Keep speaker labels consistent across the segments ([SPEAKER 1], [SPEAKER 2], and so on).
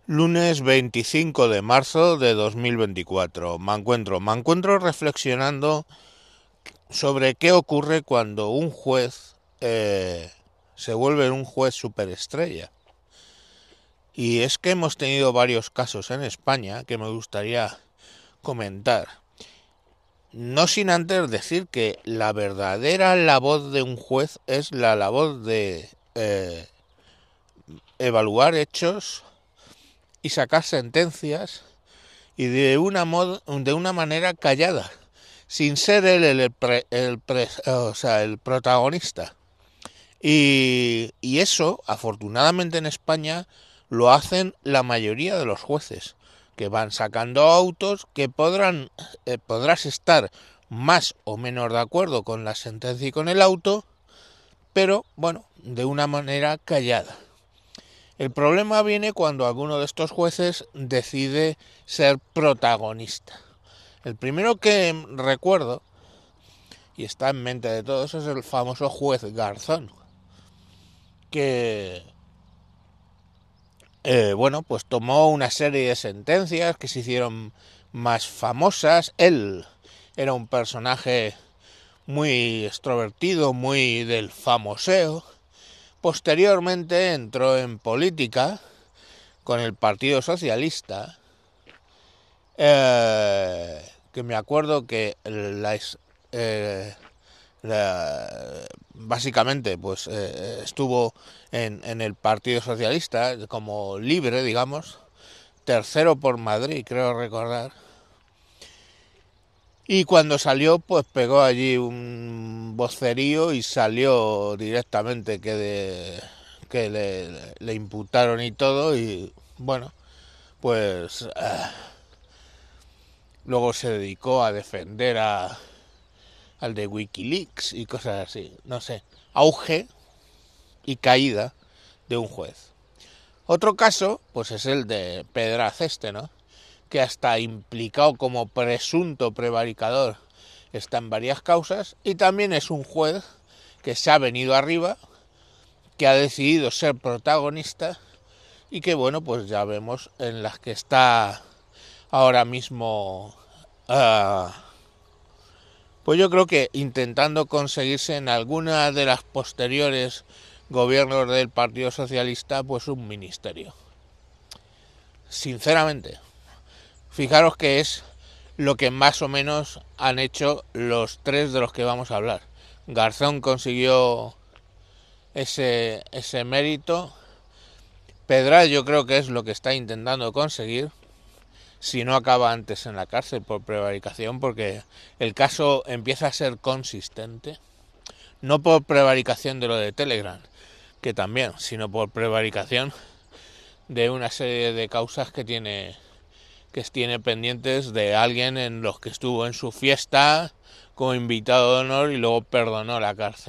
[SPEAKER 1] Lunes 25 de marzo de 2024. Me encuentro reflexionando sobre qué ocurre cuando un juez se vuelve un juez superestrella. Y es que hemos tenido varios casos en España que me gustaría comentar. No sin antes decir que la verdadera labor de un juez es la labor de evaluar hechos y sacar sentencias y de una manera callada, sin ser él el protagonista. Y eso, afortunadamente en España, lo hacen la mayoría de los jueces, que van sacando autos que podrás estar más o menos de acuerdo con la sentencia y con el auto, pero bueno, de una manera callada. El problema viene cuando alguno de estos jueces decide ser protagonista. El primero que recuerdo, y está en mente de todos, es el famoso juez Garzón, que, pues tomó una serie de sentencias que se hicieron más famosas. Él era un personaje muy extrovertido, muy del famoseo. Posteriormente entró en política con el Partido Socialista, que me acuerdo que básicamente pues estuvo en el Partido Socialista como libre, digamos, tercero por Madrid, creo recordar. Y cuando salió, pues pegó allí un vocerío y salió directamente que le imputaron y todo. Y bueno, pues luego se dedicó a defender al de Wikileaks y cosas así. No sé, auge y caída de un juez. Otro caso, pues es el de Pedraz ¿no? Que hasta implicado como presunto prevaricador está en varias causas, y también es un juez que se ha venido arriba, que ha decidido ser protagonista y que bueno, pues ya vemos en las que está ahora mismo, pues yo creo que intentando conseguirse en alguna de las posteriores gobiernos del Partido Socialista pues un ministerio. Sinceramente, fijaros que es lo que más o menos han hecho los tres de los que vamos a hablar. Garzón consiguió ese mérito. Pedraz yo creo que es lo que está intentando conseguir, si no acaba antes en la cárcel por prevaricación, porque el caso empieza a ser consistente, no por prevaricación de lo de Telegram, que también, sino por prevaricación de una serie de causas que tiene pendientes de alguien en los que estuvo en su fiesta como invitado de honor y luego perdonó la cárcel.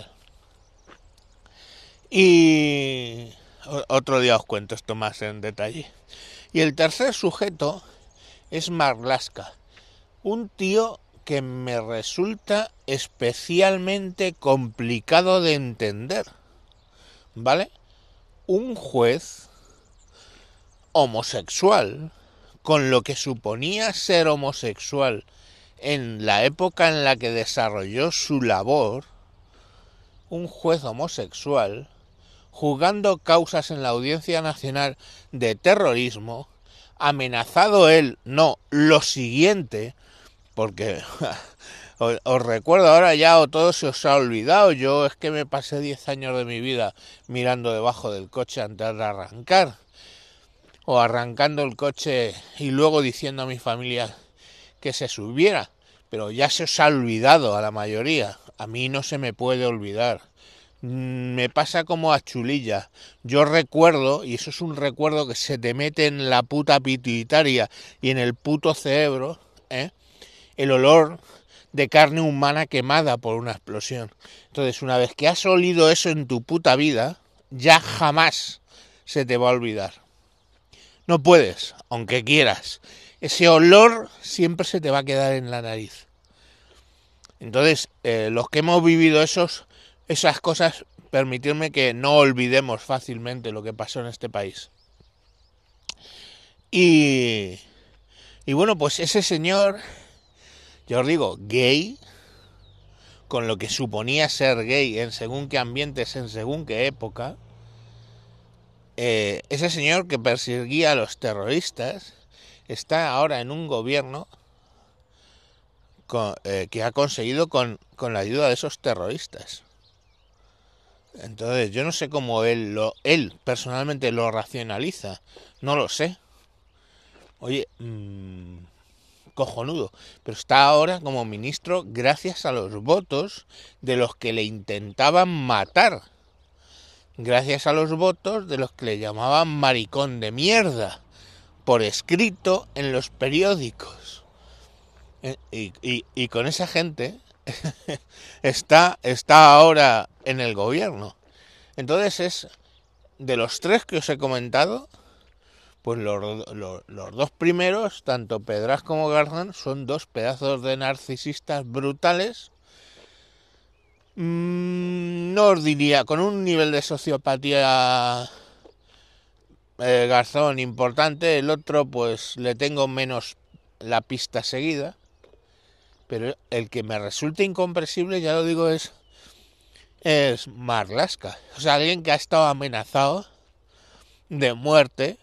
[SPEAKER 1] Y otro día os cuento esto más en detalle. Y el tercer sujeto es Marlaska, un tío que me resulta especialmente complicado de entender, ¿vale? Un juez homosexual, con lo que suponía ser homosexual en la época en la que desarrolló su labor, un juez homosexual, juzgando causas en la Audiencia Nacional de terrorismo, amenazado él, no, lo siguiente, porque os recuerdo ahora ya o todo se os ha olvidado, yo es que me pasé 10 años de mi vida mirando debajo del coche antes de arrancar, o arrancando el coche y luego diciendo a mi familia que se subiera, pero ya se os ha olvidado a la mayoría, a mí no se me puede olvidar. Me pasa como a Chulilla. Yo recuerdo, y eso es un recuerdo que se te mete en la puta pituitaria y en el puto cerebro, el olor de carne humana quemada por una explosión. Entonces, una vez que has olido eso en tu puta vida, ya jamás se te va a olvidar. No puedes, aunque quieras. Ese olor siempre se te va a quedar en la nariz. Entonces, los que hemos vivido esas cosas, permitirme que no olvidemos fácilmente lo que pasó en este país. Y, y bueno, pues ese señor, yo os digo, gay, con lo que suponía ser gay en según qué ambientes, en según qué época, ese señor que perseguía a los terroristas está ahora en un gobierno que ha conseguido con la ayuda de esos terroristas. Entonces yo no sé cómo él personalmente lo racionaliza, no lo sé. Oye, cojonudo, pero está ahora como ministro gracias a los votos de los que le intentaban matar, gracias a los votos de los que le llamaban maricón de mierda, por escrito en los periódicos. Y con esa gente está ahora en el gobierno. Entonces es de los tres que os he comentado, pues los dos primeros, tanto Pedraz como Garzón, son dos pedazos de narcisistas brutales. No os diría, con un nivel de sociopatía Garzón importante, el otro pues le tengo menos la pista seguida, pero el que me resulta incomprensible, ya lo digo, es Marlaska. O sea, alguien que ha estado amenazado de muerte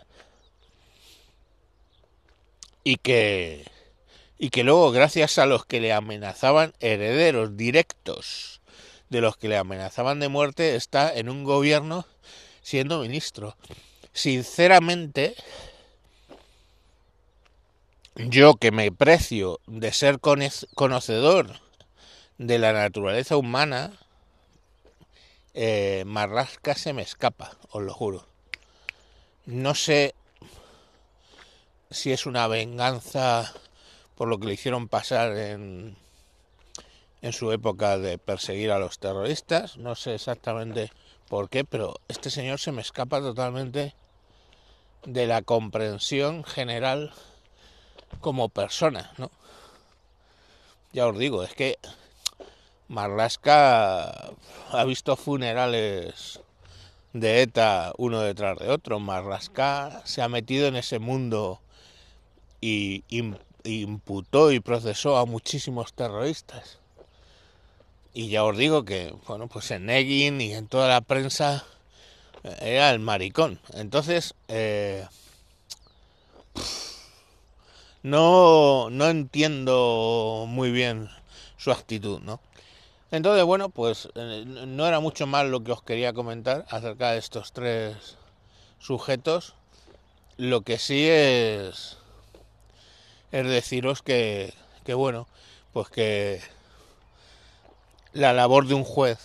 [SPEAKER 1] y que luego, gracias a los que le amenazaban, herederos directos de los que le amenazaban de muerte, está en un gobierno siendo ministro. Sinceramente, yo que me precio de ser conocedor de la naturaleza humana, Marlaska se me escapa, os lo juro. No sé si es una venganza por lo que le hicieron pasar en su época de perseguir a los terroristas, no sé exactamente por qué, pero este señor se me escapa totalmente de la comprensión general como persona, ¿no? Ya os digo, es que Marlaska ha visto funerales de ETA uno detrás de otro. Marlaska se ha metido en ese mundo y imputó y procesó a muchísimos terroristas. Y ya os digo que, bueno, pues en Negin y en toda la prensa era el maricón. Entonces, no entiendo muy bien su actitud, ¿no? Entonces, bueno, pues no era mucho más lo que os quería comentar acerca de estos tres sujetos. Lo que sí es deciros que bueno, pues que la labor de un juez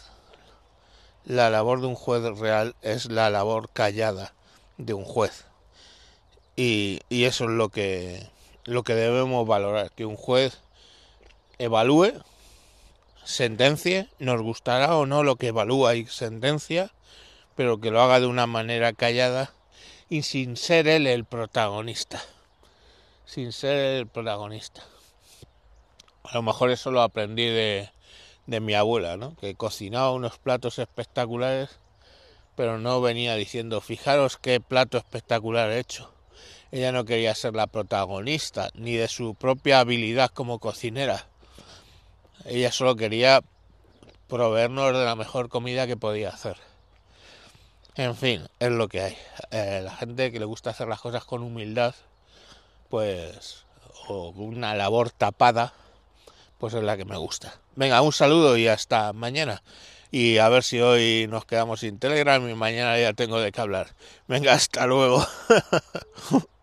[SPEAKER 1] real es la labor callada de un juez. Y eso es lo que debemos valorar, que un juez evalúe, sentencie, nos gustará o no lo que evalúa y sentencia, pero que lo haga de una manera callada y sin ser él el protagonista. Sin ser el protagonista. A lo mejor eso lo aprendí de mi abuela, ¿no? Que cocinaba unos platos espectaculares, pero no venía diciendo, fijaros qué plato espectacular he hecho. Ella no quería ser la protagonista, ni de su propia habilidad como cocinera. Ella solo quería proveernos de la mejor comida que podía hacer. En fin, es lo que hay. La gente que le gusta hacer las cosas con humildad, pues, o una labor tapada, pues es la que me gusta. Venga, un saludo y hasta mañana. Y a ver si hoy nos quedamos sin Telegram y mañana ya tengo de qué hablar. Venga, hasta luego.